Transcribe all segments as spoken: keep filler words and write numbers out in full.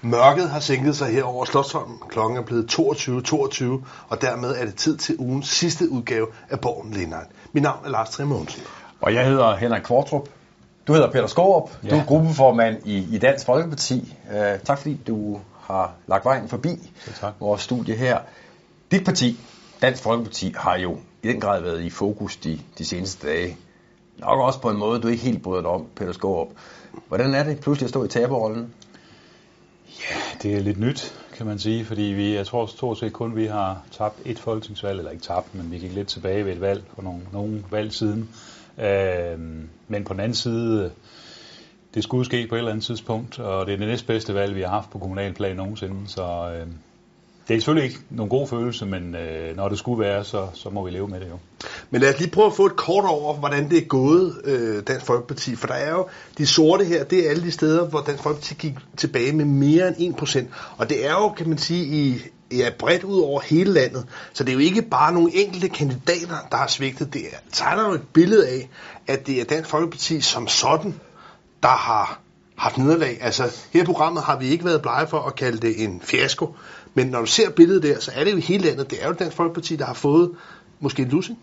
Mørket har sænket sig her over Slotsholmen. Klokken er blevet toogtyve toogtyve, og dermed er det tid til ugens sidste udgave af Borgen Lindern. Mit navn er Lars Trier Mogensen. Og jeg hedder Henrik Kvartrup. Du hedder Peter Skaarup. Ja. Du er gruppeformand i, i Dansk Folkeparti. Uh, tak fordi du har lagt vejen forbi vores studie her. Dit parti, Dansk Folkeparti, har jo i den grad været i fokus de, de seneste dage. Nok også på en måde, du ikke helt bryder dig om, Peter Skaarup. Hvordan er det pludselig at stå i taberrollen? Ja, det er lidt nyt, kan man sige, fordi vi, jeg tror stort set kun, vi har tabt et folketingsvalg, eller ikke tabt, men vi gik lidt tilbage ved et valg for nogle, nogle valg siden. Øh, men på den anden side, det skulle ske på et eller andet tidspunkt, og det er det næstbedste valg, vi har haft på kommunalplan nogensinde, så øh, det er selvfølgelig ikke nogen god følelse, men øh, når det skulle være, så, så må vi leve med det jo. Men lad os lige prøve at få et kort over, hvordan det er gået øh, Dansk Folkeparti, for der er jo de sorte her, det er alle de steder, hvor Dansk Folkeparti gik tilbage med mere end en procent, og det er jo, kan man sige, i ja, bredt ud over hele landet, så det er jo ikke bare nogle enkelte kandidater, der har svigtet, det tegner jo et billede af, at det er Dansk Folkeparti som sådan, der har haft nederlag. Altså, her i programmet har vi ikke været blege for at kalde det en fiasko, men når du ser billedet der, så er det jo i hele landet, det er jo Dansk Folkeparti, der har fået måske en lussing.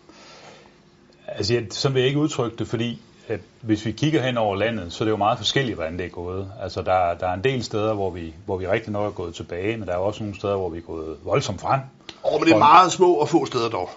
Altså, jeg, så vil jeg ikke udtrykke det, fordi at hvis vi kigger hen over landet, så er det jo meget forskelligt, hvordan det er gået. Altså, der, der er en del steder, hvor vi, hvor vi rigtig nok er gået tilbage, men der er også nogle steder, hvor vi er gået voldsomt frem. Åh, oh, men det er meget små og få steder dog.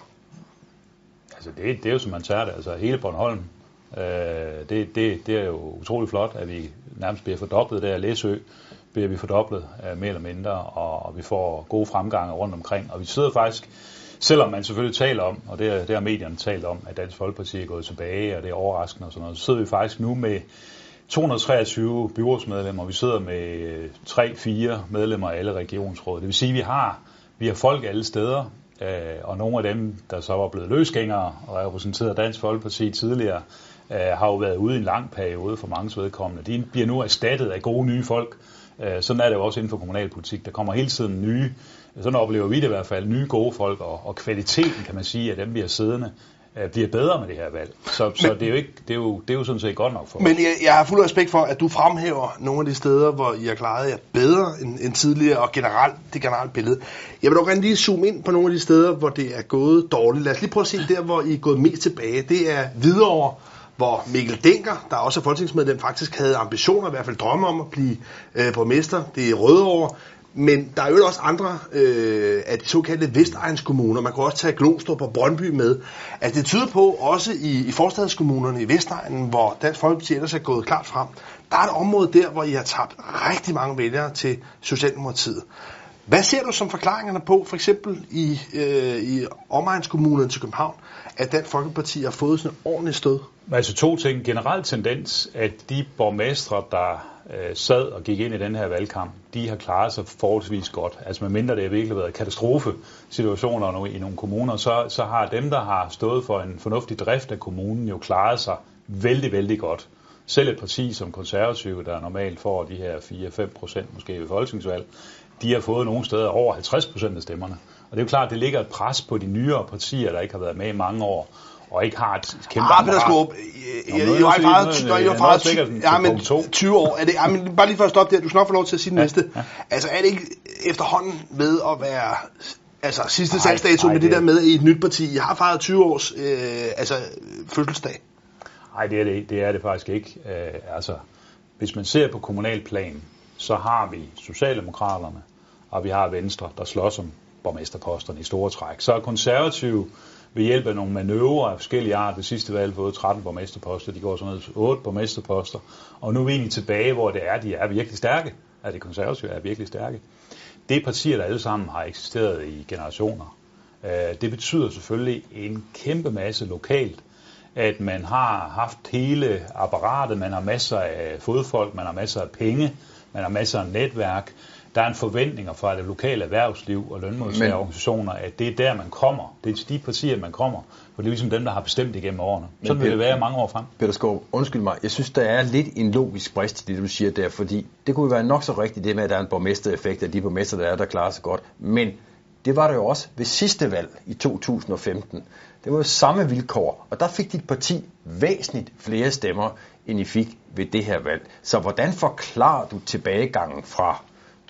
Altså, det, det er jo, som man tager det. Altså, hele Bornholm, øh, det, det, det er jo utrolig flot, at vi nærmest bliver fordoblet der. Læsø bliver vi fordoblet, øh, mere eller mindre, og, og vi får gode fremgange rundt omkring. Og vi sidder faktisk, selvom man selvfølgelig taler om, og det, er, det har medierne talt om, at Dansk Folkeparti er gået tilbage, og det er overraskende og sådan noget, så sidder vi faktisk nu med to hundrede og treogtyve byrådsmedlemmer, og vi sidder med tre fire medlemmer af alle regionsråd. Det vil sige, at vi har, vi har folk alle steder, øh, og nogle af dem, der så var blevet løsgængere og repræsenteret Dansk Folkeparti tidligere, øh, har jo været ude i en lang periode for mange vedkommende. De bliver nu erstattet af gode nye folk. Øh, sådan er det jo også inden for kommunalpolitik. Der kommer hele tiden nye, sådan oplever vi det i hvert fald, nye gode folk, og, og kvaliteten, kan man sige, af dem, vi har siddende, øh, bliver bedre med det her valg. Så, men, så det, er jo ikke, det, er jo, det er jo sådan set godt nok for os. Men jeg, jeg har fuld respekt for, at du fremhæver nogle af de steder, hvor I har klaret jer bedre end, end tidligere, og generelt, det generelle billede. Jeg vil dog gerne lige zoome ind på nogle af de steder, hvor det er gået dårligt. Lad os lige prøve at se der, hvor I er gået mest tilbage. Det er Hvidovre, hvor Mikkel Dencker, der også er folketingsmedlem, faktisk havde ambitioner, i hvert fald drømme om at blive øh, borgmester. Det er Rødovre. Men der er jo også andre øh, af de såkaldte Vestegnskommuner. Man kan også tage Glostrup og Brøndby med. Altså det tyder på, også i, i forstadskommunerne i Vestegnen, hvor Dansk Folkeparti ellers er gået klart frem, der er et område der, hvor I har tabt rigtig mange vælgere til Socialdemokratiet. Hvad ser du som forklaringerne på, for eksempel i, øh, i omegnskommunerne til København, at Dansk Folkeparti har fået sådan en ordentlig stød? Altså to ting. Generelt tendens, at de borgmestre, der øh, sad og gik ind i den her valgkamp, de har klaret sig forholdsvis godt. Altså medmindre det har virkelig været katastrofesituationer i nogle kommuner, så, så har dem, der har stået for en fornuftig drift af kommunen, jo klaret sig vældig, vældig godt. Selv et parti som Konservative, der normalt får de her fire til fem procent måske ved folketingsvalg, de har fået nogle steder over halvtreds procent af stemmerne. Og det er jo klart, at det ligger et pres på de nyere partier, der ikke har været med i mange år, og ikke har et kæmpe ah, Peter Skaarup, jeg, jeg, jeg, jeg var faktisk ja, men tyve år. Er det, ja, men bare lige for at stoppe der, du skal nok få lov til at sige den ja, næste. Ja. Altså er det ikke efterhånden ved at være altså sidste salgsdato med det, det der med i et nyt parti? Jeg har fejret tyve års øh, altså, fødselsdag. Nej, det er det, det er det faktisk ikke. Uh, altså, hvis man ser på kommunalplan, så har vi Socialdemokraterne, og vi har Venstre, der slås om borgmesterposterne i store træk. Så er Konservative ved hjælp af nogle manøvrer af forskellige art ved sidste valg fået tretten borgmesterposter, de går sådan noget otte borgmesterposter, og nu er vi egentlig tilbage, hvor det er, de er virkelig stærke, at de Konservative er virkelig stærke. Det er partier, der alle sammen har eksisteret i generationer. Det betyder selvfølgelig en kæmpe masse lokalt, at man har haft hele apparatet, man har masser af fodfolk, man har masser af penge, man har masser af netværk. Der er en forventning fra det lokale erhvervsliv og lønmodtagerorganisationer, at det er der, man kommer. Det er til de partier, man kommer. For det er ligesom dem, der har bestemt igennem årene. Sådan vil det være mange år frem. Peter Skaarup, undskyld mig. Jeg synes, der er lidt en logisk brist i det, du siger der. Fordi det kunne være nok så rigtigt, det med, at der er en borgmestereffekt af de borgmester, der er, der klarer sig godt. Men det var der jo også ved sidste valg i to tusind og femten. Det var jo samme vilkår. Og der fik dit parti væsentligt flere stemmer, end I fik ved det her valg. Så hvordan forklarer du tilbagegangen fra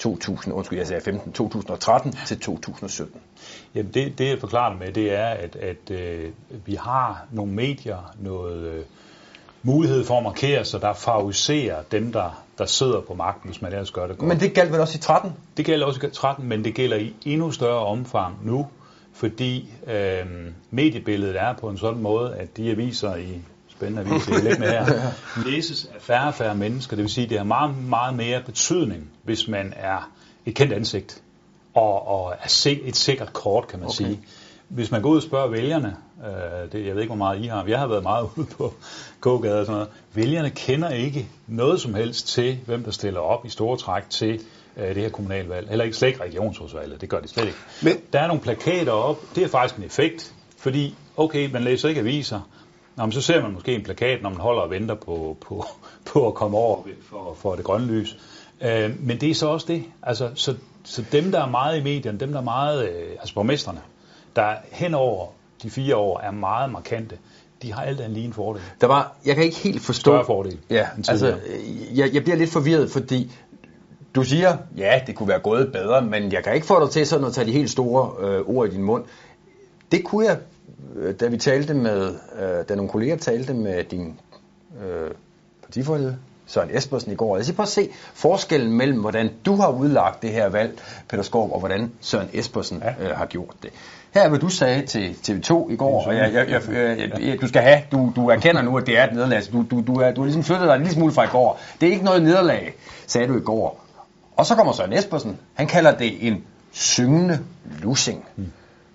to tusind, undskyld, jeg sagde femten, to tusind og tretten til to tusind og sytten? Jamen det, det jeg forklarer med, det er, at, at øh, vi har nogle medier, noget øh, mulighed for at markere sig, der favoriserer dem, der, der sidder på magten, hvis man ellers gør det godt. Men det gælder vel også i tretten? Det gælder også i tretten, men det gælder i endnu større omfang nu, fordi øh, mediebilledet er på en sådan måde, at de aviser i spændende aviser, jeg lidt med her, læses af færre og færre mennesker. Det vil sige, at det har meget, meget mere betydning, hvis man er et kendt ansigt og, og er et sikkert kort, kan man okay. sige. Hvis man går ud og spørger vælgerne, øh, det, jeg ved ikke, hvor meget I har, jeg har været meget ude på gågader og sådan noget, vælgerne kender ikke noget som helst til, hvem der stiller op i store træk til øh, det her kommunalvalg. Heller ikke slet ikke regionsrådsvalget, det gør de slet ikke. Men der er nogle plakater op, det er faktisk en effekt, fordi, okay, man læser ikke aviser, nå, men så ser man måske en plakat, når man holder og venter på, på, på at komme over for, for det grønne lys. Øh, men det er så også det. Altså, så, så dem, der er meget i medierne, dem, der er meget, øh, altså borgmestrene, der hen over de fire år er meget markante, de har alt andet lige en fordel. Der var, jeg kan ikke helt forstå... Større fordel. Ja, altså, jeg, jeg bliver lidt forvirret, fordi du siger, ja, det kunne være gået bedre, men jeg kan ikke få dig til sådan at tage de helt store øh, ord i din mund. Det kunne jeg, da vi talte med, øh, da nogle kolleger talte med din øh, partiforhold, Søren Espersen i går. Jeg skal prøve at se forskellen mellem, hvordan du har udlagt det her valg, Peter Skaarup, og hvordan Søren Espersen ja. øh, har gjort det. Her er, hvad du sagde til T V to i går, og jeg, jeg, jeg, jeg, jeg, du skal have, du, du erkender nu, at det er et nederlag. Du, du, du, er, du har ligesom flyttet dig en lille smule fra i går. Det er ikke noget nederlag, sagde du i går. Og så kommer Søren Espersen. Han kalder det en syngende lussing. Hmm.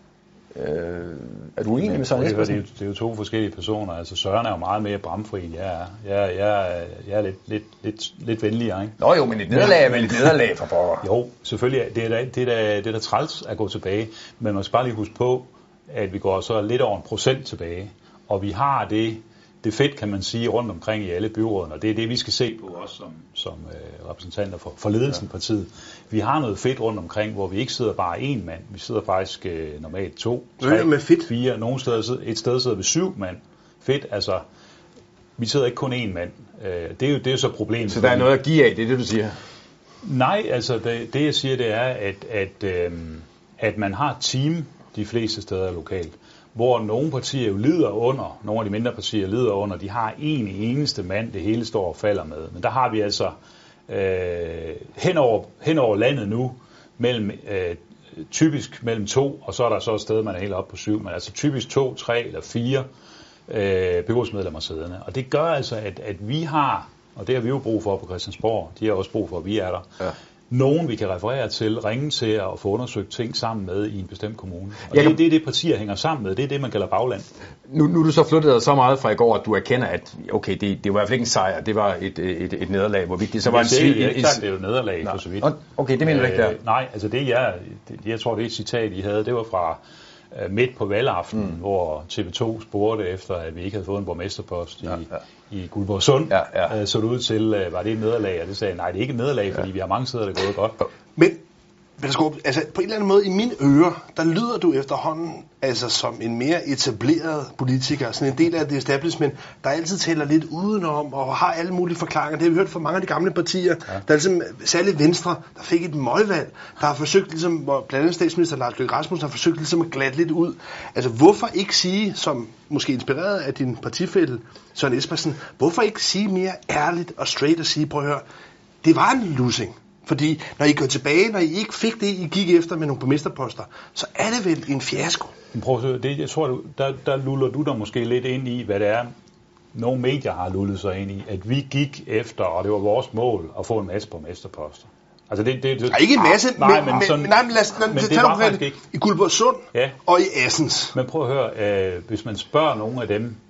Øh, er du enig med Søren Espersen? Det er, det er jo to forskellige personer. Altså Søren er jo meget mere bramfri, end jeg er. Jeg, jeg, jeg er lidt, lidt, lidt, lidt venligere, ikke? Nå jo, men et nederlag er vel et nederlag for pokker. Jo, selvfølgelig. Det er da, det er da, det er da træls at gå tilbage. Men man skal bare lige huske på, at vi går så lidt over en procent tilbage. Og vi har det, det fedt, kan man sige, rundt omkring i alle byrådene. Og det er det, vi skal se på også som, som øh, repræsentanter for, for ledelsen af partiet. Vi har noget fedt rundt omkring, hvor vi ikke sidder bare én mand. Vi sidder faktisk øh, normalt to, tre, med fedt? fire. Nogle steder, et sted sidder vi syv mand. Fedt, altså, vi sidder ikke kun én mand. Øh, det, er jo, det er jo så problemet. Så der er noget at give af, det er det, du siger? Nej, altså det, det jeg siger, det er, at, at, øh, at man har et team de fleste steder lokalt, hvor nogle partier jo lider under, nogle af de mindre partier lider under, de har en eneste mand, det hele står og falder med. Men der har vi altså øh, hen, over, hen over landet nu, mellem, øh, typisk mellem to, og så er der så et sted, man er helt oppe på syv, men altså typisk to, tre eller fire øh, byrådsmedlemmer siddende. Og det gør altså, at, at vi har, og det har vi jo brug for på Christiansborg, de har også brug for, at vi er der, ja. Nogen, vi kan referere til, ringe til at få undersøgt ting sammen med i en bestemt kommune. Og det, kan... det er det, partier hænger sammen med. Det er det, man kalder bagland. Nu, nu er du så flyttet dig så meget fra i går, at du erkender, at okay, det, det var i hvert fald ikke en sejr, det var et, et, et nederlag. Hvorvidt det så var en svig... Jeg har ikke sagt, det er et nederlag, for så vidt. Okay, det mener du ikke der? Øh, nej, altså det jeg, det, jeg tror, det er et citat, I havde, det var fra uh, midt på valgaften, mm. hvor T V to spurgte efter, at vi ikke havde fået en borgmesterpost ja, ja. i, i Guldborgsund. Ja, ja. Uh, så det ud til, uh, var det et nederlag? Og det sagde nej, det er ikke et nederlag, fordi ja. vi har mange steder, der er gået godt. Men Peter Skaarup, altså på en eller anden måde i mine ører, der lyder du efterhånden altså som en mere etableret politiker, sådan en del af det establishment, der altid taler lidt udenom og har alle mulige forklaringer. Det har vi hørt fra mange af de gamle partier, ja. Der er ligesom, særligt Venstre, der fik et møgvalg, der har forsøgt ligesom, hvor blandt andet statsminister Lars Løkke Rasmussen har forsøgt ligesom at glatte lidt ud. Altså hvorfor ikke sige, som måske inspireret af din partifælle Søren Espersen, hvorfor ikke sige mere ærligt og straight og sige, prøv at høre, det var en losing. Fordi når I går tilbage, når I ikke fik det, I gik efter med nogle borgmesterposter, så er det vel en fiasko. Prøv at det, jeg tror, der, der luller du der måske lidt ind i, hvad det er, nogle medier har lullet sig ind i, at vi gik efter, og det var vores mål, at få en masse borgmesterposter. Altså det, det, det, nej, ikke en masse, ah, nej, men, men, sådan, men, nej, men lad os tage det faktisk ikke. I Guldborgsund ja. Og i Assens. Men prøv at høre, øh, hvis man spørger nogle af dem,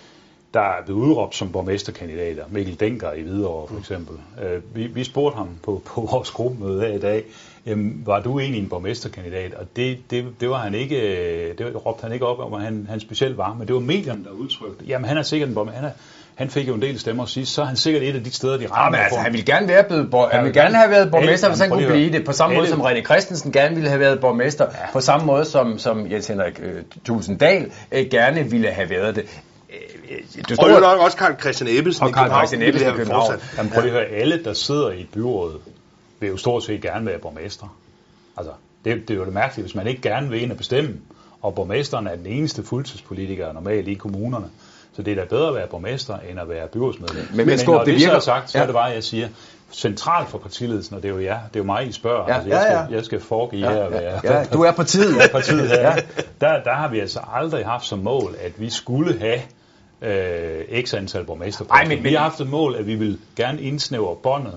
der er blevet udråbt som borgmesterkandidater, Mikkel Denker i Hvidovre for eksempel. Øh, vi, vi spurgte ham på, på vores gruppemøde her i dag, jamen, var du egentlig en borgmesterkandidat? Og det, det, det var han ikke, det råbte han ikke op om, at han, han specielt var, men det var medierne, der udtrykte. Jamen han er sikkert en borgmester, han, han fik jo en del stemmer sidst, så er han sikkert et af de steder, de rammer. Ja, altså, han ville gerne være blevet borg- han ville gerne have været borgmester, hvis han kunne blive det, på samme måde som René Christensen gerne ville have været borgmester, ja. På samme måde som, som Jens Henrik øh, Tulsendal øh, gerne ville have været det. Du står jo nok også Carl Christian Ebbesen og Carl Christian Ebbesen i København. Jamen prøv lige at høre, alle der sidder i et byråd, vil jo stort set gerne være borgmester. Altså, det, det er jo det mærkeligt, hvis man ikke gerne vil ind og bestemme, og borgmesteren er den eneste fuldtidspolitiker normalt i kommunerne. Så det er da bedre at være borgmester, end at være byrådsmedlem. Men, men, men når det, det virker... så er sagt, så ja. er det bare, jeg siger, centralt for partiledelsen, og det er jo jer, det er jo mig, I spørger. Ja, altså, jeg, ja, ja. skal, jeg skal foregive ja, her. Ja, ja, ja, du er partiet. Jeg er partiet her. Ja. Der, der har vi altså aldrig haft som mål, at vi skulle have øh, x antal borgmester. Ej, men, vi har haft et mål, at vi vil gerne indsnævre båndet,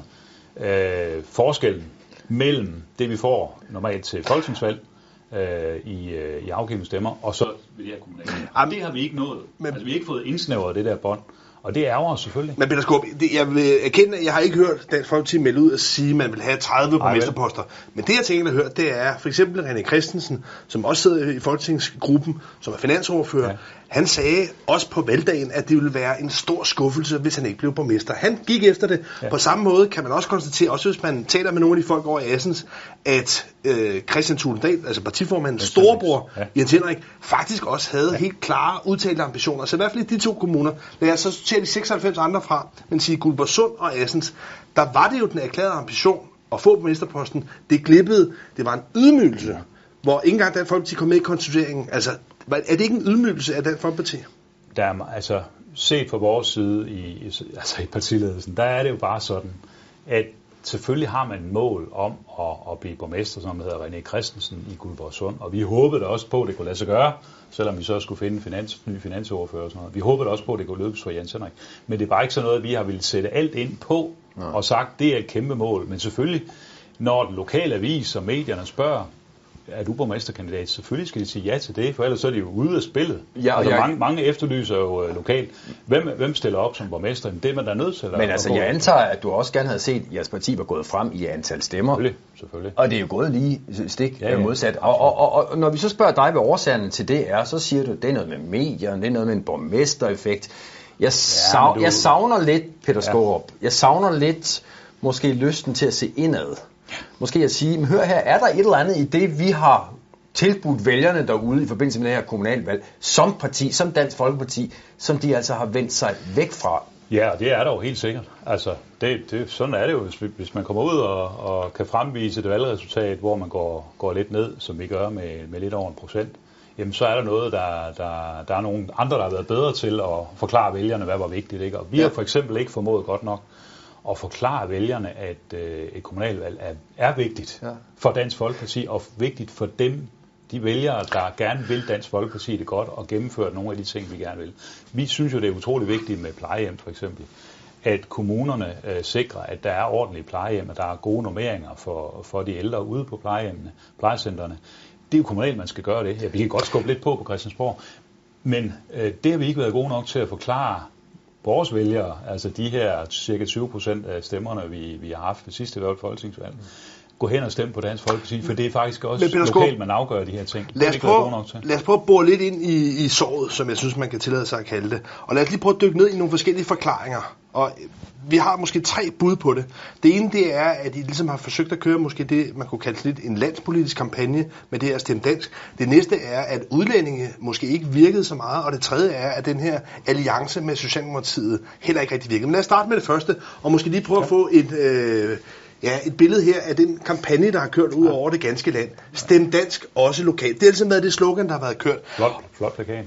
øh, forskellen mellem det, vi får normalt til folketingsvalg, Øh, i, øh, i afgivende stemmer, og så ved det her kommunale. Jamen, det har vi ikke nået. Men, altså, vi har ikke fået indsnævret det der bånd, og det ærger os selvfølgelig. Men Peter Skaarup, jeg vil erkende, at jeg har ikke hørt Dansk Folkeparti melde ud og sige, at man vil have tredive borgmesterposter. Men det, jeg tænker, at høre, det er for eksempel René Christensen, som også sidder i folketingsgruppen, som er finansordfører. Ja. Han sagde også på valgdagen, at det ville være en stor skuffelse, hvis han ikke blev borgmester. Han gik efter det. Ja. På samme måde kan man også konstatere, også hvis man taler med nogle af de folk over i Assens, at øh, Kristian Thulesen Dahl, altså partiformandens storebror, ja. Jens Henrik, faktisk også havde ja. helt klare udtalte ambitioner. Så i hvert fald i de to kommuner, når jeg så ser de seksoghalvfems andre fra, men siger Guldborgsund og Assens, der var det jo den erklærede ambition at få borgmesterposten. Det glippede. Det var en ydmygelse, hvor ikke engang Dansk Folkeparti kom med i konstitueringen. Altså, er det ikke en ydmygelse af Dansk Folkeparti? Der er, altså, set fra vores side i, altså i partiledelsen, der er det jo bare sådan, at selvfølgelig har man et mål om at, at blive borgmester, som hedder René Christensen i Guldborgsund, og vi håbede også på, at det kunne lade sig gøre, selvom vi så skulle finde en finans, ny finansordfører og sådan noget. Vi håbede også på, at det kunne lykkes for Jens Henrik. Men det er bare ikke sådan noget, at vi har ville sætte alt ind på ja. og sagt, det er et kæmpe mål. Men selvfølgelig, når den lokale avis og medierne spørger, er du borgmesterkandidat? Selvfølgelig skal de sige ja til det, for ellers så er de jo ude af spillet. Ja, altså, jeg... mange, mange efterlyser jo uh, lokalt. Hvem, hvem stiller op som borgmester? Det er man da nødt til. Men altså, jeg antager, at du også gerne havde set, at jeres parti var gået frem i antal stemmer. Selvfølgelig, selvfølgelig. Og det er jo gået lige stik ja, ja. modsat. Og, og, og, og når vi så spørger dig, hvad årsagen til det er, så siger du, at det er noget med medier, det er noget med en borgmestereffekt. Jeg, sav, ja, du... jeg savner lidt, Peter Skaarup, ja. jeg savner lidt måske lysten til at se indad. Måske at sige, men hør her, er der et eller andet i det, vi har tilbudt vælgerne derude i forbindelse med det her kommunalvalg, som parti, som Dansk Folkeparti, som de altså har vendt sig væk fra? Ja, det er der jo helt sikkert. Altså, det, det, sådan er det jo, hvis, hvis man kommer ud og, og kan fremvise et valgresultat, hvor man går, går lidt ned, som vi gør med, med lidt over en procent, jamen så er der noget, der, der, der er nogle andre, der har været bedre til at forklare vælgerne, hvad var vigtigt, ikke? Og vi ja. har for eksempel ikke formået godt nok og forklare vælgerne, at øh, et kommunalvalg er, er vigtigt ja. for Dansk Folkeparti, og vigtigt for dem, de vælgere, der gerne vil Dansk Folkeparti det godt, og gennemføre nogle af de ting, vi gerne vil. Vi synes jo, det er utrolig vigtigt med plejehjem, for eksempel, at kommunerne øh, sikrer, at der er ordentlige plejehjem, og der er gode normeringer for, for de ældre ude på plejehjemmene, plejecentrene. Det er jo kommunalt, man skal gøre det. Ja, vi kan godt skubbe lidt på på Christiansborg, men øh, det har vi ikke været gode nok til at forklare vores vælgere, altså de her cirka tyve procent af stemmerne, vi, vi har haft ved sidste valg folketingsvalg, gå hen og stemme på Dansk Folkeparti, for det er faktisk også lokalt, man afgør de her ting. Lad os, prøve, lad os prøve at bore lidt ind i, i såret, som jeg synes, man kan tillade sig at kalde det. Og lad os lige prøve at dykke ned i nogle forskellige forklaringer. Og vi har måske tre bud på det. Det ene, det er, at I ligesom har forsøgt at køre måske det, man kunne kalde lidt en landspolitisk kampagne med det her Stem Dansk. Det næste er, at udlændinge måske ikke virkede så meget. Og det tredje er, at den her alliance med Socialdemokratiet heller ikke rigtig virkede. Men lad os starte med det første, og måske lige prøve at få et... Øh, Ja, et billede her af den kampagne, der har kørt ud over det ganske land. Stem Dansk, også lokalt. Det har altid været det slogan, der har været kørt. Flot, flot plakat.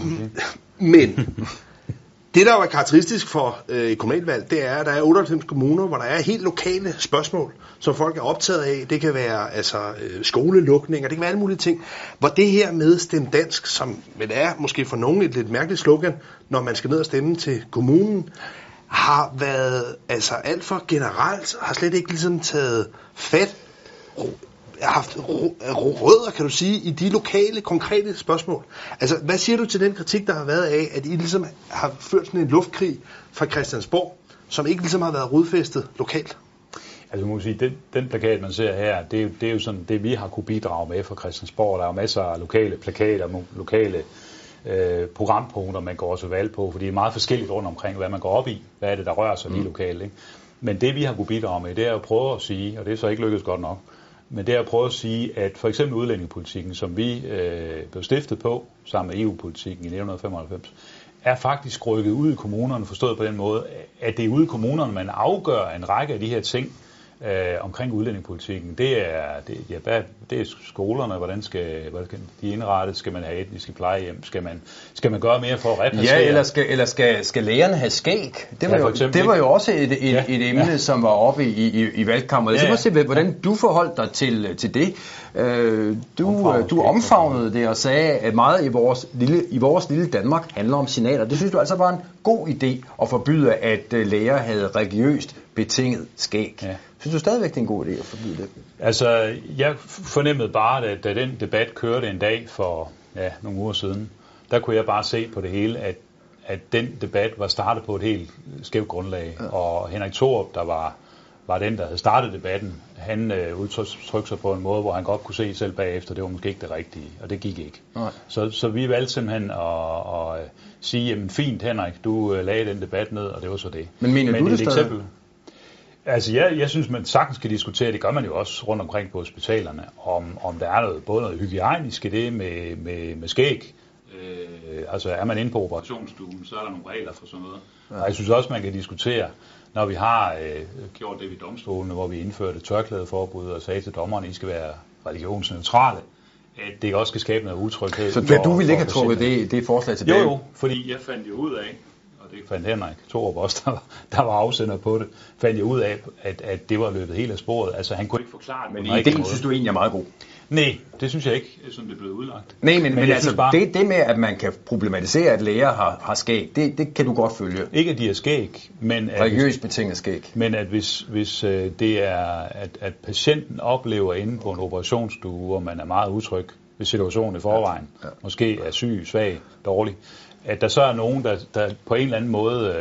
Men det, der er karakteristisk for øh, et kommunalvalg, det er, at der er otteoghalvfems kommuner, hvor der er helt lokale spørgsmål, som folk er optaget af. Det kan være altså, øh, skolelukninger, det kan være alle mulige ting. Hvor det her med Stem Dansk, som vel er måske for nogen et lidt mærkeligt slogan, når man skal ned og stemme til kommunen, har været altså alt for generelt, har slet ikke ligesom taget fat, har haft rødder, kan du sige, i de lokale, konkrete spørgsmål. Altså, hvad siger du til den kritik, der har været af, at I ligesom har ført sådan en luftkrig fra Christiansborg, som ikke ligesom har været rodfæstet lokalt? Altså, man må sige, den, den plakat, man ser her, det er, det er jo sådan det, vi har kunne bidrage med fra Christiansborg. Der er jo masser af lokale plakater, lokale Øh, programpunkter, man går også valg på, fordi det er meget forskelligt rundt omkring, hvad man går op i. Hvad er det, der rører sig lige lokalt, ikke? Men det, vi har kunne bidrage med, det er at prøve at sige, og det er så ikke lykkedes godt nok, men det er at prøve at sige, at for eksempel udlændingepolitikken, som vi øh, blev stiftet på, sammen med E U-politikken i nitten femoghalvfems, er faktisk rykket ud i kommunerne, forstået på den måde, at det er ude i kommunerne, man afgør en række af de her ting, øh, omkring udlændingepolitikken. Det er, det, ja, hvad, det er skolerne, hvordan skal, hvordan skal de indrettes, skal man have etniske plejehjem, skal man, skal man gøre mere for at repatriere? Ja, eller skal, eller skal, skal lægerne have skæg? Det var, ja, jo, det var jo også et, et, ja, et emne, ja, som var oppe i, i, i valgkammeret. Ja, ja. Så må se, hvordan du forholdt dig til, til det. Øh, du, Omfavn, du omfavnede det og sagde, at meget i vores, lille, i vores lille Danmark handler om signaler. Det synes du altså var en god idé at forbyde, at læger havde religiøst betinget skæg. Ja. Synes du stadigvæk, det er en god idé at forbyde det? Altså, jeg fornemmede bare, at da den debat kørte en dag for ja, nogle uger siden, der kunne jeg bare se på det hele, at, at den debat var startet på et helt skævt grundlag. Ja. Og Henrik Thorup, der var, var den, der havde startet debatten, han øh, udtrykte sig på en måde, hvor han godt kunne se selv bagefter, det var måske ikke det rigtige, og det gik ikke. Så, så vi valgte simpelthen at, at sige, jamen fint Henrik, du øh, lagde den debat ned, og det var så det. Men mener Men du det stadig? Eksempel, altså jeg, jeg synes, man sagtens kan diskutere, det gør man jo også rundt omkring på hospitalerne, om, om der er noget, både noget hygiejnisk i det med, med, med skæg. Øh, altså er man inde på operationsstuen, så er der nogle regler for sådan noget. Ja. Og jeg synes også, man kan diskutere, når vi har øh, gjort det ved domstolene, hvor vi indførte tørklædeforbud og sagde til dommerne, I skal være religionsneutrale, at det også skal skabe noget utryghed. Så for, du ville ikke have trukket det, det forslag tilbage? Jo, jo, fordi jeg fandt jo ud af, og det fandt Henrik Thorup også, der var, der var afsender på det, fandt jeg ud af, at, at det var løbet helt af sporet. Altså han kunne ikke forklare det. Men ideen synes du egentlig er meget god? Nej, det synes jeg ikke, som det er blevet udlagt. Nej, men, men, men altså, bare, det, det med, at man kan problematisere, at læger har, har skæg, det, det kan du godt følge. Ikke at de har skæg, men at, religiøst betinget skæg. Men at hvis, hvis øh, det er, at, at patienten oplever inde på en operationsstue, hvor man er meget utryg ved situationen i forvejen, ja, ja, måske er syg, svag, dårlig, at der så er nogen, der, der på en eller anden måde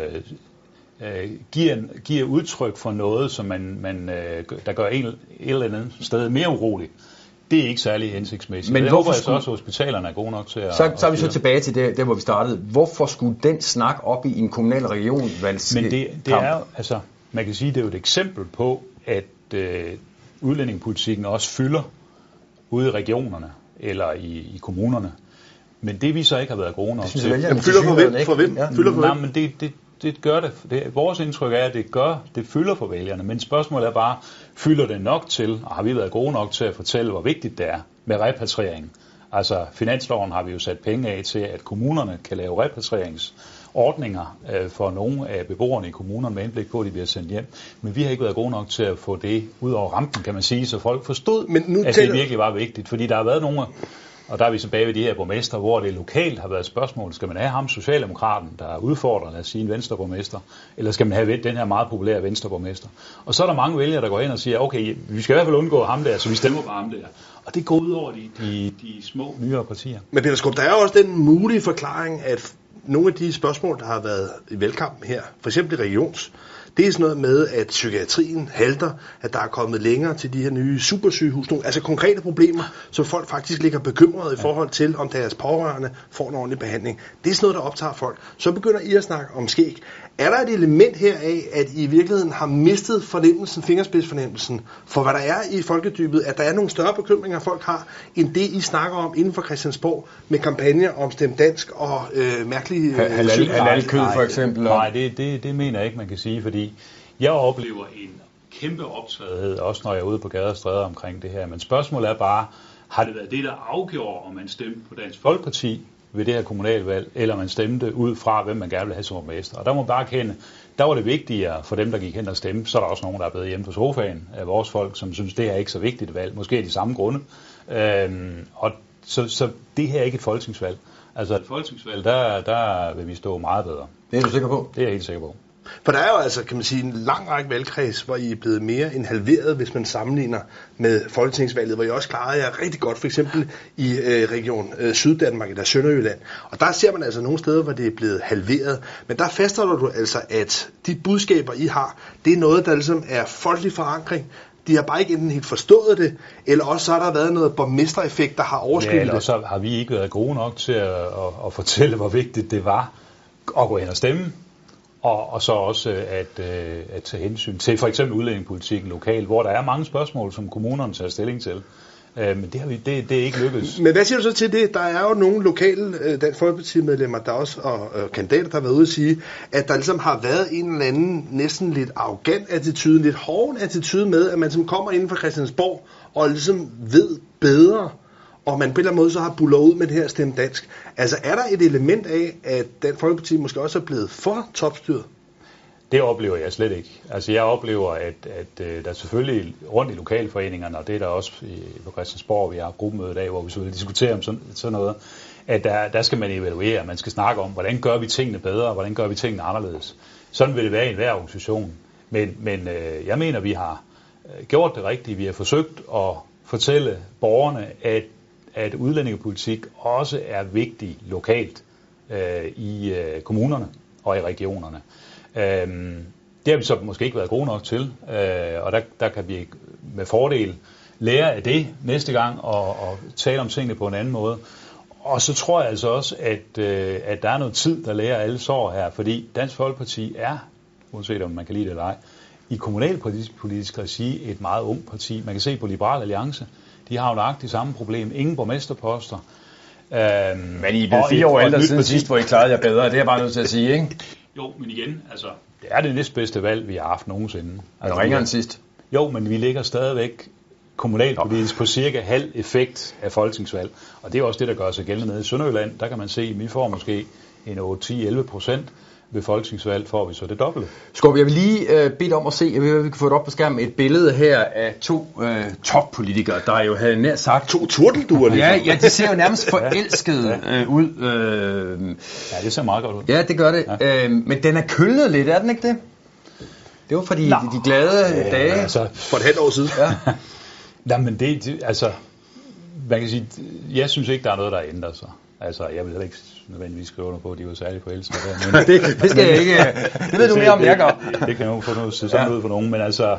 øh, øh, giver, giver udtryk for noget, som man, man, øh, der gør en, et eller andet sted mere urolig. Det er ikke særlig hensigtsmæssigt. Men det hvorfor skulle... så også, at hospitalerne er gode nok til at... Så, så er vi så tilbage til det, der, hvor vi startede. Hvorfor skulle den snak op i en kommunal regionvalg? Men det, det er jo, altså, man kan sige, det er jo et eksempel på, at øh, udlændingepolitikken også fylder ude i regionerne, eller i, i kommunerne. Men det vi så ikke har været gode nok til... Det fylder for hvem? For hvem? Ja. Fylder for Nej, men det, det, det gør det. det. Vores indtryk er, at det gør, det fylder for vælgerne. Men spørgsmålet er bare, fylder det nok til, og har vi været gode nok til at fortælle, hvor vigtigt det er med repatriering? Altså, finansloven har vi jo sat penge af til, at kommunerne kan lave repatrieringsordninger øh, for nogle af beboerne i kommunerne med indblik på, at de bliver sendt hjem. Men vi har ikke været gode nok til at få det ud over rampen, kan man sige, så folk forstod, Men nu at det virkelig var vigtigt. Fordi der har været nogle... Og der er vi tilbage ved de her borgmester, hvor det lokalt har været et spørgsmål. Skal man have ham, Socialdemokraten, der er udfordrende at sige en venstreborgmester, eller skal man have den her meget populære venstreborgmester? Og så er der mange vælgere, der går ind og siger, okay, vi skal i hvert fald undgå ham der, så vi stemmer på ham der. Og det går ud over de, de, de små, nyere partier. Men Peter Skaarup, der er også den mulige forklaring, at nogle af de spørgsmål, der har været i valgkampen her, for eksempel i regions, det er sådan noget med, at psykiatrien halter, at der er kommet længere til de her nye supersygehus. Nogle, altså konkrete problemer, som folk faktisk ligger bekymrede i forhold til, om deres pårørende får en ordentlig behandling. Det er sådan noget, der optager folk. Så begynder I at snakke om skæg. Er der et element her af, at I i virkeligheden har mistet fornemmelsen, fingerspidsfornemmelsen, for hvad der er i folkedybet, at der er nogle større bekymringer, folk har, end det, I snakker om inden for Christiansborg, med kampagner om Stem Dansk og øh, mærkelige... Halalkød for eksempel. Nej, det, det, det mener jeg ikke, man kan sige, fordi jeg oplever en kæmpe optagethed, også når jeg er ude på gader og stræder omkring det her. Men spørgsmålet er bare, har det været det, der afgjorde, om man stemte på Dansk Folkeparti ved det her kommunalvalg, eller man stemte ud fra, hvem man gerne vil have som borgmester? Og der må man bare kende, der var det vigtigere for dem, der gik hen og stemte. Så er der også nogen, der er blevet hjemme på sofaen af vores folk, som synes, det er ikke så vigtigt et valg. Måske af de samme grunde. Øhm, og så, så det her er ikke et folketingsvalg. Altså et folketingsvalg, der, der vil vi stå meget bedre. Det er du sikker på? Det er jeg helt sikker på. For der er jo altså, kan man sige, en lang række valgkreds, hvor I er blevet mere end halveret, hvis man sammenligner med folketingsvalget, hvor I også klarede jer rigtig godt, for eksempel i øh, region øh, Syddanmark eller Sønderjylland. Og der ser man altså nogle steder, hvor det er blevet halveret. Men der fastholder du altså, at de budskaber, I har, det er noget, der ligesom er folkelig forankring. De har bare ikke enten helt forstået det, eller også så har der været noget borgmestereffekt, der har overskyllet det. Ja, eller så har vi ikke været gode nok til at, at, at fortælle, hvor vigtigt det var at gå ind og stemme. Og, og så også at, at tage hensyn til for eksempel udlændingepolitikken lokalt, hvor der er mange spørgsmål, som kommunerne tager stilling til. Øh, men det, har vi, det, det er ikke lykkedes. Men hvad siger du så til det? Der er jo nogle lokale øh, Dansk Folkeparti-medlemmer, der også, og øh, kandidater, der har været ude at sige, at der ligesom har været en eller anden næsten lidt arrogant attitude, lidt hård attitude med, at man som kommer inden for Christiansborg og ligesom ved bedre, og man på en eller anden måde så har buller ud med det her stemme dansk. Altså er der et element af, at Dansk Folkeparti måske også er blevet for topstyret? Det oplever jeg slet ikke. Altså jeg oplever, at, at uh, der selvfølgelig rundt i lokalforeningerne, og det er der også i, på Christiansborg, vi har gruppemøde i dag, hvor vi så vil diskutere om sådan, sådan noget, at der, der skal man evaluere, man skal snakke om, hvordan gør vi tingene bedre, hvordan gør vi tingene anderledes. Sådan vil det være i enhver organisation. Men, men uh, jeg mener, vi har gjort det rigtigt. Vi har forsøgt at fortælle borgerne, at, at udlændingepolitik også er vigtig lokalt uh, i uh, kommunerne og i regionerne. Øhm, det har vi så måske ikke været gode nok til, øh, og der, der kan vi med fordel lære af det næste gang og, og tale om tingene på en anden måde. Og så tror jeg altså også, at, øh, at der er noget tid, der lærer alle sår her, fordi Dansk Folkeparti er, uanset om man kan lide det eller ej, i kommunalpolitisk regi et meget ung parti. Man kan se på Liberal Alliance, de har jo nøjagtigt samme problem, ingen borgmesterposter. Øhm, Men I er blevet fire år ældre siden sidst, hvor I klarede jer bedre, det er jeg bare nødt til at sige, ikke? Jo, men igen, altså, det er det næstbedste valg, vi har haft nogensinde. Altså, ringer end sidst. Jo, men vi ligger stadigvæk kommunalpolitisk på cirka halv effekt af folketingsvalg. Og det er også det, der gør sig gældende nede i Sønderjylland. Der kan man se, at vi får måske en otte ti elleve procent. Ved folketingsvalg får vi så det dobbelte. Skåb, jeg vil lige øh, bede om at se, at vi kan få det op på skærmen, et billede her af to øh, toppolitikere, der jo havde nær sagt... To turtelduer, ja, ja, de ser jo nærmest forelskede øh, ud. Øh, ja, det ser meget godt ud. Ja, det gør det. Ja. Øh, men den er kølnet lidt, er den ikke det? Det var fordi de, de glade øh, dage... Altså, for et halvt år siden. Ja. Nej, men det, det, altså... Man kan sige, jeg synes ikke, der er noget, der ændrer sig. Altså, jeg vil heller ikke nødvendigvis skrive under på, at de var særlig forelskede der. Men det, det skal jeg ikke... Det ved du mere om, jeg gør. Det, det kan jo få noget sådan ja. ud for nogen, men altså...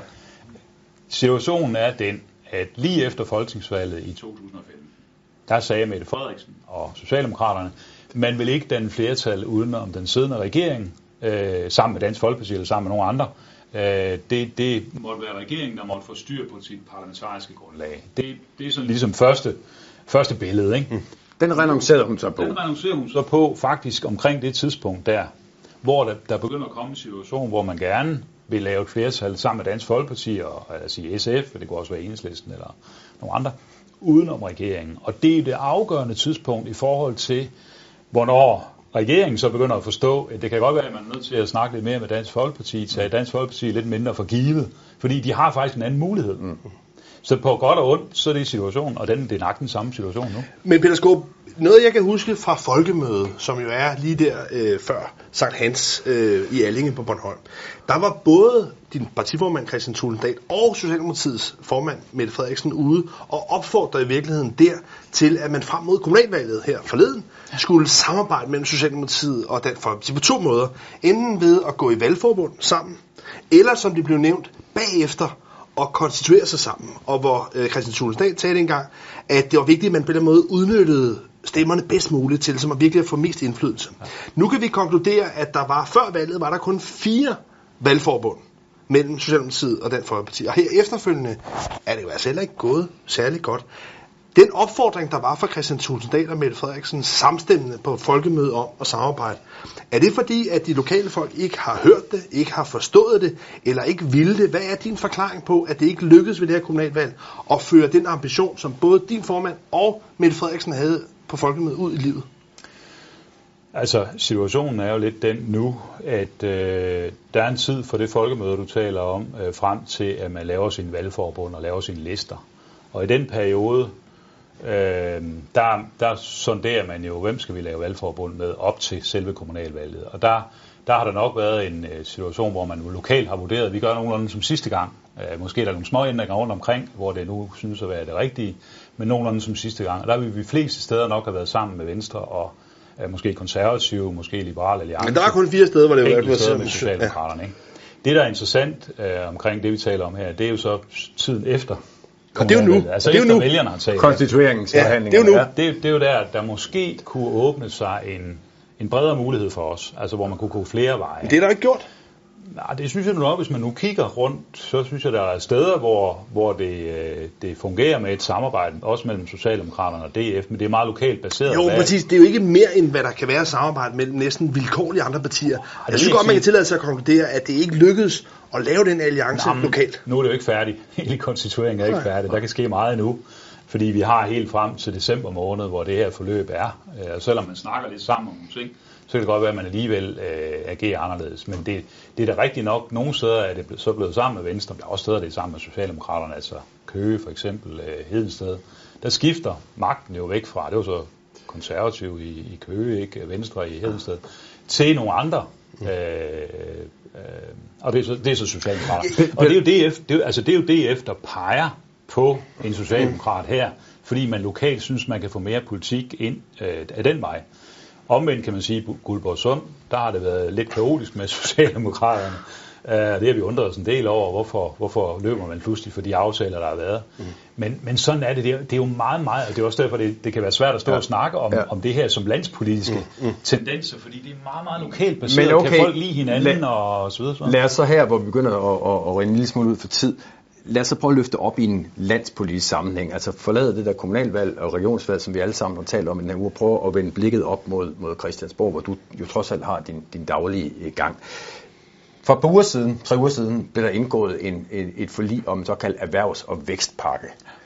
Situationen er den, at lige efter folketingsvalget i to tusind og fem, der sagde Mette Frederiksen og Socialdemokraterne, man vil ikke danne flertal uden om den siddende regering, øh, sammen med Dansk Folkeparti eller sammen med nogle andre. Øh, det, det måtte være regeringen, der måtte få styr på sit parlamentariske grundlag. Det, det er sådan ligesom første, første billede, ikke? Mm. Den renoncerede hun så på. Den renoncerede hun så på faktisk omkring det tidspunkt der, hvor der, der begynder at komme en situation, hvor man gerne vil lave et flertal sammen med Dansk Folkeparti og altså S F, det kunne også være Enhedslisten eller nogle andre, udenom regeringen. Og det er det afgørende tidspunkt i forhold til, hvornår regeringen så begynder at forstå, at det kan godt være, at man er nødt til at snakke lidt mere med Dansk Folkeparti, tage Dansk Folkeparti lidt mindre for givet, fordi de har faktisk en anden mulighed. Mm. Så på godt og ondt, så er det situationen, og den, det er nok den samme situation nu. Men Peter Skåb, noget jeg kan huske fra folkemødet, som jo er lige der øh, før Sankt Hans øh, i Allinge på Bornholm, der var både din partiformand Kristian Thulesen Dahl og Socialdemokratiets formand Mette Frederiksen ude og opfordrede i virkeligheden der til, at man frem mod kommunalvalget her forleden skulle samarbejde mellem Socialdemokratiet og Dansk Folkeparti på to måder. Enten ved at gå i valgforbund sammen, eller som det blev nævnt bagefter, og konstituere sig sammen, og hvor øh, Kristian Thulesen Dahl talte engang, at det var vigtigt, at man på den måde udnyttede stemmerne bedst muligt til, som at virkelig få mest indflydelse. Ja. Nu kan vi konkludere, at der var før valget, var der kun fire valgforbund mellem Socialdemokratiet og Dansk Folkeparti, og her efterfølgende er det jo altså heller ikke gået særlig godt. Den opfordring, der var fra Kristian Thulesen Dahl og Mette Frederiksen samstemmende på folkemødet om at samarbejde, er det fordi, at de lokale folk ikke har hørt det, ikke har forstået det, eller ikke ville det? Hvad er din forklaring på, at det ikke lykkedes ved det her kommunalvalg at føre den ambition, som både din formand og Mette Frederiksen havde på folkemødet ud i livet? Altså, situationen er jo lidt den nu, at øh, der er en tid for det folkemøde, du taler om, øh, frem til, at man laver sin valgforbund og laver sine lister. Og i den periode, Øh, der, der sonderer man jo, hvem skal vi lave valgforbund med op til selve kommunalvalget. Og der, der har der nok været en uh, situation, hvor man lokalt har vurderet, at vi gør nogenlunde som sidste gang. Uh, måske er der nogle små ændringer rundt omkring, hvor det nu synes at være det rigtige, men nogenlunde som sidste gang. Og der vil vi fleste steder nok have været sammen med Venstre og uh, måske Konservative, måske Liberal Alliance. Men der er kun fire steder, hvor det er været steder med Socialdemokraterne. Ikke? Det, der er interessant uh, omkring det, vi taler om her, det er jo så tiden efter. Og det er jo nu. Altså det er efter nu. vælgerne har taget. Konstitueringsforhandlinger. Ja, det er jo nu. Det, det er jo der, der måske kunne åbne sig en, en bredere mulighed for os, altså hvor man kunne gå flere veje. Det er der ikke gjort. Nej, det synes jeg nu nok, hvis man nu kigger rundt, så synes jeg, der er steder, hvor, hvor det, det fungerer med et samarbejde, også mellem Socialdemokraterne og D F, men det er meget lokalt baseret. Jo, præcis. Det er jo ikke mere, end hvad der kan være samarbejde mellem næsten vilkårlige andre partier. Jeg synes godt, man kan tillade sig at konkludere, at det ikke lykkedes at lave den alliance Jamen, lokalt. Nu er det jo ikke færdigt. Hele konstitueringen er ikke færdig. Der kan ske meget endnu, fordi vi har helt frem til december måned, hvor det her forløb er. Og selvom man snakker lidt sammen om nogle ting, så kan det godt være, at man alligevel øh, agerer anderledes. Men det, det er da rigtigt nok. Nogle steder er det så blevet sammen med Venstre, men der er også steder, det er sammen med Socialdemokraterne, altså Køge for eksempel, øh, Hedensted. Der skifter magten jo væk fra, det var så konservativ i, i Køge, ikke Venstre i Hedensted, til nogle andre. Øh, øh, og det er så, det er så Socialdemokraterne. Og det er jo D F, det er, altså det er jo D F, der peger på en socialdemokrat her, fordi man lokalt synes, man kan få mere politik ind øh, af den vej. Omvendt kan man sige, at Guldborgsund, der har det været lidt kaotisk med Socialdemokraterne. Uh, det har vi undret os en del over, hvorfor, hvorfor løber man pludselig for de aftaler, der har været. Mm. Men, men sådan er det. Det er, det er jo meget, meget, og det er også derfor, det, det kan være svært at stå ja. og snakke om, ja. om det her som landspolitiske mm. Mm. tendenser, fordi det er meget, meget lokalt baseret. Men okay, kan folk lide hinanden la- og så videre. Så. Lad os så her, hvor vi begynder at, at, at rinde en lille smule ud for tid, lad os så prøve at løfte op i en landspolitisk sammenhæng. Altså forlade det der kommunalvalg og regionsvalg, som vi alle sammen har talt om i den her uge, og prøve at vende blikket op mod, mod Christiansborg, hvor du jo trods alt har din, din daglige gang. For et par uger siden, tre uger siden, blev der indgået en, en, et forlig om en såkaldt erhvervs- og vækstpakke.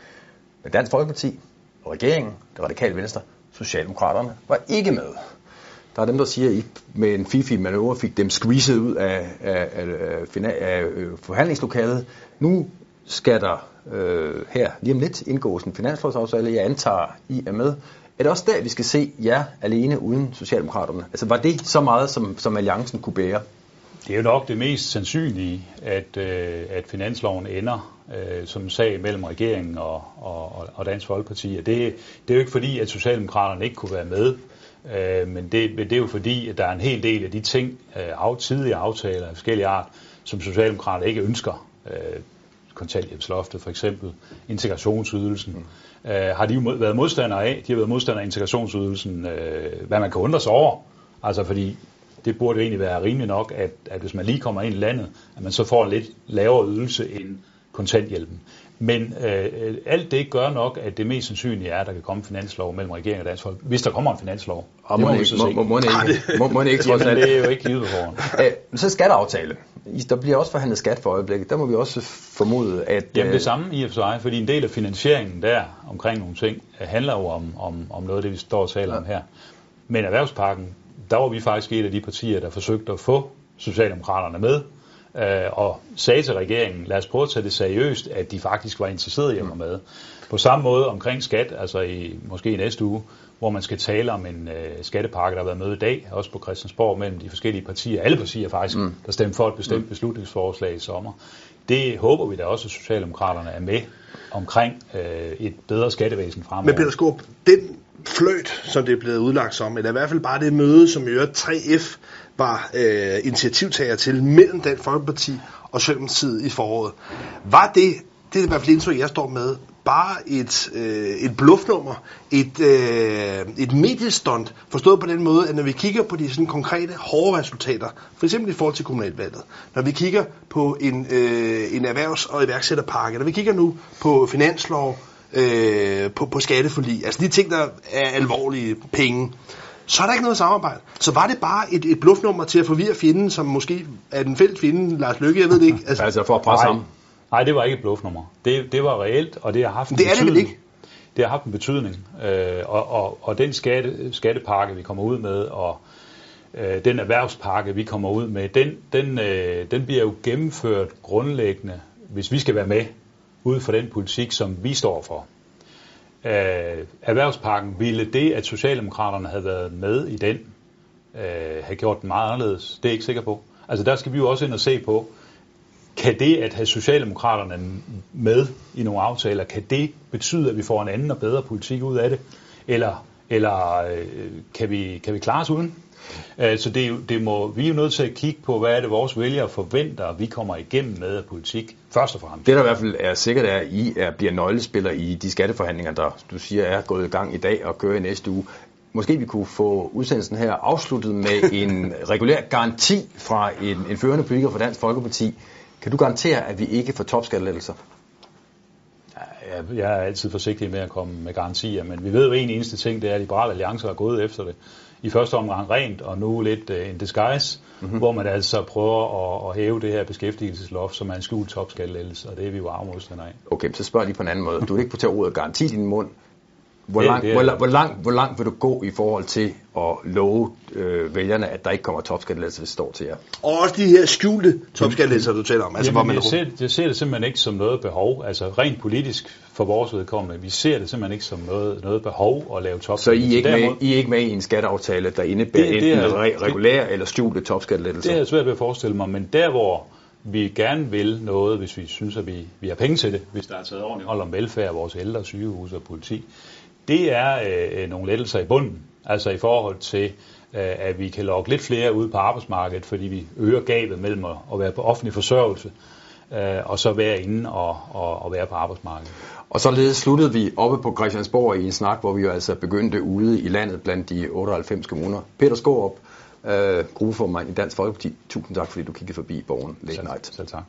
Men Dansk Folkeparti og regeringen, det radikale Venstre, Socialdemokraterne, var ikke med. Der er dem, der siger, at I med en fifi manøvre fik dem squeezet ud af, af, af, af, af forhandlingslokalet. Nu skal der øh, her lige om lidt indgås en finanslovsaftale. Jeg antager, I er med. Er det også der, vi skal se jer alene uden Socialdemokraterne? Altså var det så meget, som, som alliancen kunne bære? Det er jo nok det mest sandsynlige, at, øh, at finansloven ender øh, som en sag mellem regeringen og, og, og Dansk Folkeparti. Og det, det er jo ikke fordi, at Socialdemokraterne ikke kunne være med, øh, men det, det er jo fordi, at der er en hel del af de ting, øh, af tidligere aftaler af forskellige art, som Socialdemokraterne ikke ønsker. Øh, kontanthjælpsloftet for eksempel, integrationsydelsen, mm. øh, har de jo mod, været modstandere af. De har været modstandere af integrationsydelsen, øh, hvad man kan undre sig over. Altså fordi det burde egentlig være rimeligt nok, at, at hvis man lige kommer ind i landet, at man så får en lidt lavere ydelse end kontanthjælpen. Men øh, alt det gør nok, at det mest sandsynlige er, at der kan komme finanslov mellem regeringen og Dansk Folkeparti. Hvis der kommer en finanslov. Og må, må, må, må, må ikke. Må, må ikke trods alt. Det er jo ikke givet på forhånd. Æ, så skatteaftale. Der bliver også forhandlet skat for øjeblikket. Der må vi også formode, at... Jamen det samme i og for sig, fordi en del af finansieringen der omkring nogle ting handler jo om, om, om noget af det, vi står og taler ja. om her. Men erhvervspakken, der var vi faktisk et af de partier, der forsøgte at få Socialdemokraterne med, øh, og sagde til regeringen, lad os prøve at tage det seriøst, at de faktisk var interesseret i at være med. På samme måde omkring skat, altså i måske i næste uge, hvor man skal tale om en øh, skattepakke, der har været med i dag, også på Christiansborg, mellem de forskellige partier, alle partier faktisk, mm. der stemte for et bestemt mm. beslutningsforslag i sommer. Det håber vi da også, at Socialdemokraterne er med omkring øh, et bedre skattevæsen fremover. Men Peter Skaarup, den fløjt, som det er blevet udlagt som, eller i hvert fald bare det møde, som i øvrigt tre F var øh, initiativtager til mellem Dansk Folkeparti og Socialdemokratiet i foråret. Var det, det er i hvert fald indtryk, jeg står med, bare et, øh, et bluffnummer, et, øh, et mediestunt, forstået på den måde, at når vi kigger på de sådan konkrete, hårde resultater, for eksempel i forhold til kommunalvalget, når vi kigger på en, øh, en erhvervs- og iværksætterpakke, når vi kigger nu på finanslov, øh, på, på skatteforlig, altså de ting, der er alvorlige penge, så er der ikke noget samarbejde. Så var det bare et, et bluffnummer til at forvirre fjenden, som måske er den fælles fjende, Lars Løkke, jeg ved det ikke. Altså, altså for at presse sammen. Nej, det var ikke et bluffnummer. Det, det var reelt, og det har haft en det er betydning. Det vel ikke? Det har haft en betydning. Øh, og, og, og den skatte, skattepakke, vi kommer ud med, og øh, den erhvervspakke, vi kommer ud med, den, den, øh, den bliver jo gennemført grundlæggende, hvis vi skal være med, ud fra den politik, som vi står for. Øh, erhvervspakken ville det, at Socialdemokraterne havde været med i den, øh, have gjort den meget anderledes. Det er jeg ikke sikker på. Altså der skal vi jo også ind og se på, kan det at have Socialdemokraterne med i nogle aftaler, kan det betyde, at vi får en anden og bedre politik ud af det? Eller, eller øh, kan, vi, kan vi klare os uden? Øh, så det, det må, vi er jo nødt til at kigge på, hvad er det vores vælgere forventer, at vi kommer igennem med af politik, først og fremmest. Det der i hvert fald er sikkert er, at I er, bliver nøglespiller i de skatteforhandlinger, der du siger er gået i gang i dag og kører i næste uge. måske vi kunne få udsendelsen her afsluttet med en regulær garanti fra en, en førende politiker fra Dansk Folkeparti. Kan du garantere, at vi ikke får topskattelettelser? Jeg er altid forsigtig med at komme med garantier, men vi ved jo en eneste ting, det er, at Liberal Alliance er gået efter det. I første omgang rent, og nu lidt uh, in disguise, mm-hmm. hvor man altså prøver at, at hæve det her beskæftigelsesloft, som er en skjult topskattelettelse, og det er vi jo arvemodstandere af. Okay, så spørger jeg lige på en anden måde. Du vil ikke få til ordet garanti i din mund. Hvor, det, lang, det er, hvor, hvor, langt, hvor langt vil du gå i forhold til at love øh, vælgerne, at der ikke kommer topskattelettelser, hvis det står til jer? Og også de her skjulte topskattelettelser, du taler om. Altså, Jamen, hvor man jeg, ser, jeg ser det simpelthen ikke som noget behov. Altså rent politisk for vores vedkommende. Vi ser det simpelthen ikke som noget, noget behov at lave topskattelettelser. Så I er, ikke med, I er ikke med i en skatteaftale, der indebærer det, det er, enten re- regulære eller skjulte topskattelettelser? Det er svært ved at forestille mig, men der hvor vi gerne vil noget, hvis vi synes, at vi, vi har penge til det, hvis der er taget ordentligt hold om velfærd, vores ældre, sygehuse og politi, det er øh, nogle lettelser i bunden, altså i forhold til, øh, at vi kan lokke lidt flere ud på arbejdsmarkedet, fordi vi øger gabet mellem at, at være på offentlig forsørgelse, øh, og så være inde og, og, og være på arbejdsmarkedet. Og således sluttede vi oppe på Christiansborg i en snak, hvor vi jo altså begyndte ude i landet blandt de otteoghalvfems kommuner. Peter Skaarup, øh, gruppeformand i Dansk Folkeparti, tusind tak, fordi du kiggede forbi Borgen Late Night. Selv tak.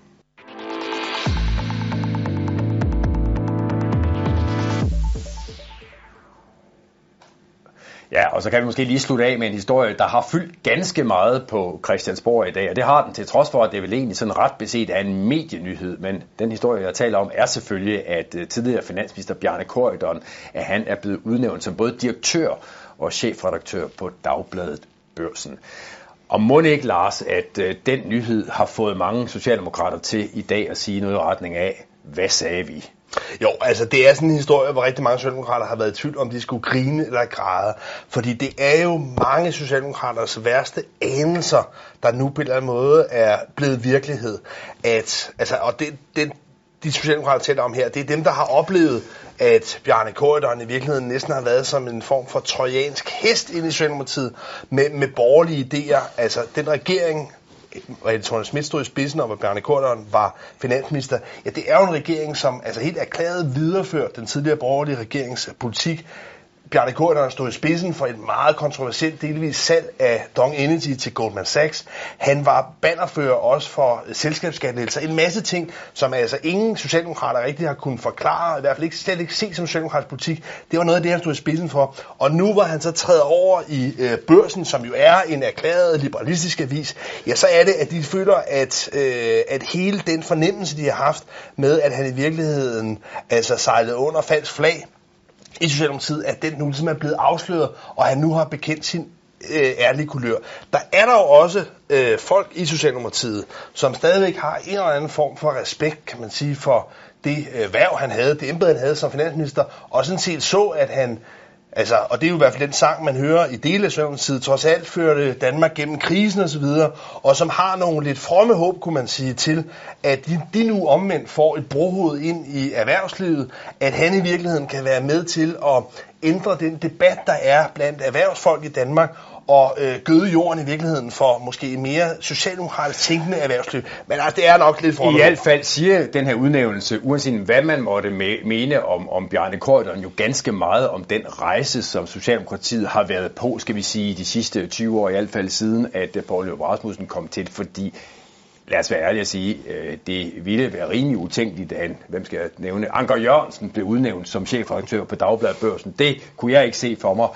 Ja, og så kan vi måske lige slutte af med en historie, der har fyldt ganske meget på Christiansborg i dag, og det har den til trods for, at det vel egentlig sådan ret beset er en medienyhed, men den historie, jeg taler om, er selvfølgelig, at tidligere finansminister Bjarne Corydon, at han er blevet udnævnt som både direktør og chefredaktør på Dagbladet Børsen. Og må ikke, Lars, at den nyhed har fået mange socialdemokrater til i dag at sige noget i retning af, hvad sagde vi? Jo, altså det er sådan en historie, hvor rigtig mange socialdemokrater har været i tvivl om, de skulle grine eller græde. Fordi det er jo mange socialdemokraters værste anelser, der nu på en eller anden måde er blevet virkelighed. At, altså, og det, det, de socialdemokrater taler om her, det er dem, der har oplevet, at Bjarne Corydon i virkeligheden næsten har været som en form for trojansk hest inde i Socialdemokratiet med, med borgerlige idéer. Altså den regering, og Helle Thorning-Schmidt stod i spidsen, og hvor Bjarne Corydon var finansminister, ja, det er jo en regering, som altså helt erklæret videreført den tidligere borgerlige regerings politik. Bjarne Corydon stod i spidsen for et meget kontroversielt delvis salg af Dong Energy til Goldman Sachs. Han var bannerfører også for selskabsskattelettelser. En masse ting, som altså ingen socialdemokrater rigtig har kunnet forklare, i hvert fald ikke slet ikke se som socialdemokratisk politik. Det var noget af det, han stod i spidsen for. Og nu hvor han så træder over i øh, Børsen, som jo er en erklæret liberalistisk avis, ja, så er det, at de føler, at, øh, at hele den fornemmelse, de har haft med, at han i virkeligheden altså sejlede under falsk flag i Socialdemokratiet, at den nu ligesom er blevet afsløret, og han nu har bekendt sin øh, ærlige kulør. Der er der jo også øh, folk i Socialdemokratiet, som stadigvæk har en eller anden form for respekt, kan man sige, for det øh, hverv, han havde, det embede, han havde som finansminister, og sådan set så, at han, altså, og det er jo i hvert fald den sang, man hører i dele af Socialdemokratiet, trods alt førte Danmark gennem krisen osv., og, og som har nogle lidt fromme håb, kunne man sige, til, at de, de nu omvendt får et brohoved ind i erhvervslivet, at han i virkeligheden kan være med til at ændre den debat, der er blandt erhvervsfolk i Danmark, og øh, gøde jorden i virkeligheden for måske mere socialdemokratisk tænkende erhvervsliv. Men altså, det er nok lidt for. I hvert fald siger den her udnævnelse, uanset hvad man måtte mene om, om Bjarne Corydon, jo ganske meget om den rejse, som Socialdemokratiet har været på, skal vi sige, de sidste tyve år, i hvert fald siden, at Poul Nyrup Rasmussen kom til, fordi lad os være ærlige at sige, det ville være rimelig utænkeligt, at han, hvem skal jeg nævne, Anker Jørgensen blev udnævnt som chefredaktør på Dagbladet Børsen. Det kunne jeg ikke se for mig.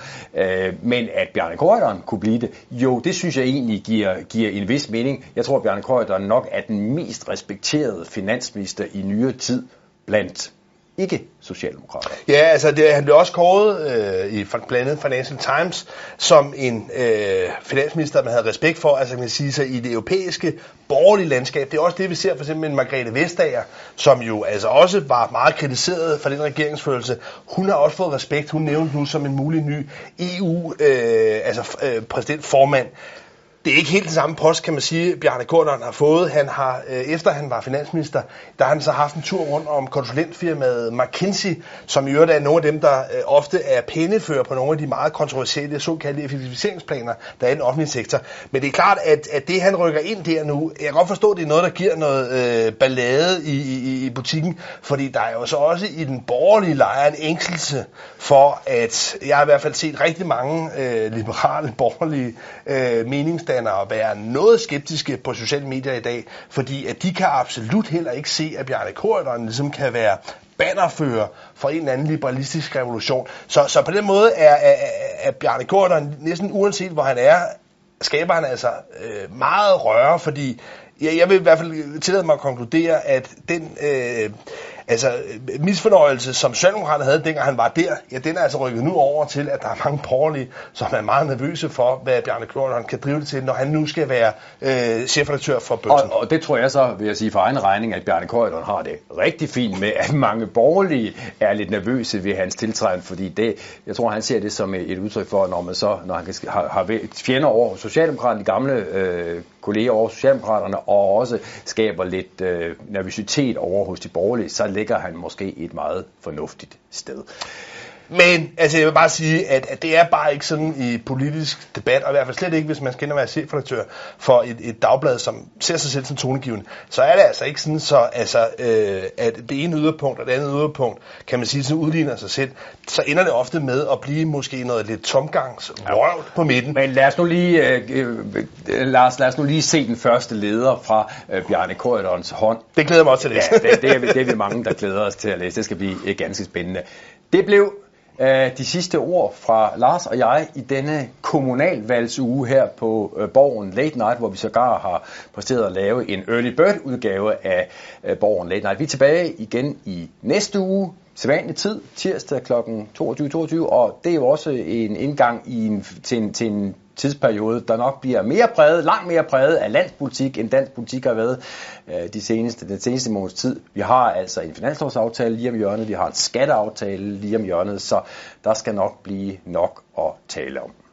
Men at Bjarne Corydon kunne blive det, jo, det synes jeg egentlig giver, giver en vis mening. Jeg tror, at Bjarne Corydon nok er den mest respekterede finansminister i nyere tid blandt ikke socialdemokrater. Ja, altså det, han blev også kåret øh, i blandt andet Financial Times som en øh, finansminister, man havde respekt for, altså kan man sige sig i det europæiske borgerlige landskab. Det er også det, vi ser for eksempel med Margrethe Vestager, som jo altså også var meget kritiseret for den regeringsførelse. Hun har også fået respekt. Hun nævnte nu som en mulig ny E U øh, altså øh, præsidentformand. Det er ikke helt den samme post, kan man sige, Bjarne Corydon har fået. Han har, øh, efter han var finansminister, der har han så haft en tur rundt om konsulentfirmaet McKinsey, som i øvrigt er nogle af dem, der øh, ofte er pennefører på nogle af de meget kontroversielle såkaldte effektiviseringsplaner, der er i den offentlige sektor. Men det er klart, at, at det han rykker ind der nu, jeg kan godt forstå, at det er noget, der giver noget øh, ballade i, i, i butikken, fordi der er jo så også i den borgerlige lejr en ængstelse for, at jeg har i hvert fald set rigtig mange øh, liberale, borgerlige øh, menings at være noget skeptiske på sociale medier i dag, fordi at de kan absolut heller ikke se, at Bjarne Corydon ligesom kan være bannerfører for en eller anden liberalistisk revolution. Så, så på den måde er, er, er Bjarne Corydon næsten uanset hvor han er, skaber han altså øh, meget røre, fordi jeg, jeg vil i hvert fald tillade mig at konkludere, at den øh, altså misfornøjelse, som Socialdemokraterne havde, dengang han var der, ja, den er altså rykket nu over til, at der er mange borgerlige, som er meget nervøse for, hvad Bjarne Corydon kan drive det til, når han nu skal være øh, chefredaktør for Børsen. Og, og det tror jeg så, vil jeg sige for egen regning, at Bjarne Corydon har det rigtig fint med, at mange borgerlige er lidt nervøse ved hans tiltræden, fordi det, jeg tror, han ser det som et udtryk for, når man så, når han kan, har, har fjender over Socialdemokraterne, de gamle øh, kolleger over Socialdemokraterne, og også skaber lidt øh, nervøsitet over hos de borgerlige, så ligger han måske et meget fornuftigt sted. Men altså, jeg vil bare sige, at, at det er bare ikke sådan i politisk debat, og i hvert fald slet ikke, hvis man skal ind og være chefredaktør for et, et dagblad, som ser sig selv som tonegivende, så er det altså ikke sådan, så, altså, øh, at det ene yderpunkt og det andet yderpunkt, kan man sige, sådan udligner sig selv, så ender det ofte med at blive måske noget lidt tomgangsrøv ja. på midten. Men lad os nu lige, øh, øh, Lars, lad os nu lige se den første leder fra øh, Bjarne Corydons hånd. Det glæder mig også til at læse. Ja, det, det, er, det er vi mange, der glæder os til at læse. Det skal blive øh, ganske spændende. Det blev de sidste ord fra Lars og jeg i denne kommunalvalgsuge her på øh, Borgen Late Night, hvor vi sågar har præsteret at lave en early bird udgave af øh, Borgen Late Night. Vi er tilbage igen i næste uge, sædvanlig tid, tirsdag klokken toogtyve toogtyve, og det er jo også en indgang i en, til, en, til en tidsperiode, der nok bliver mere præget, langt mere præget af landspolitik, end dansk politik har været øh, de seneste, den seneste måneds tid. Vi har altså en finanslovsaftale lige om hjørnet, vi har en skatteaftale lige om hjørnet, så der skal nok blive nok at tale om.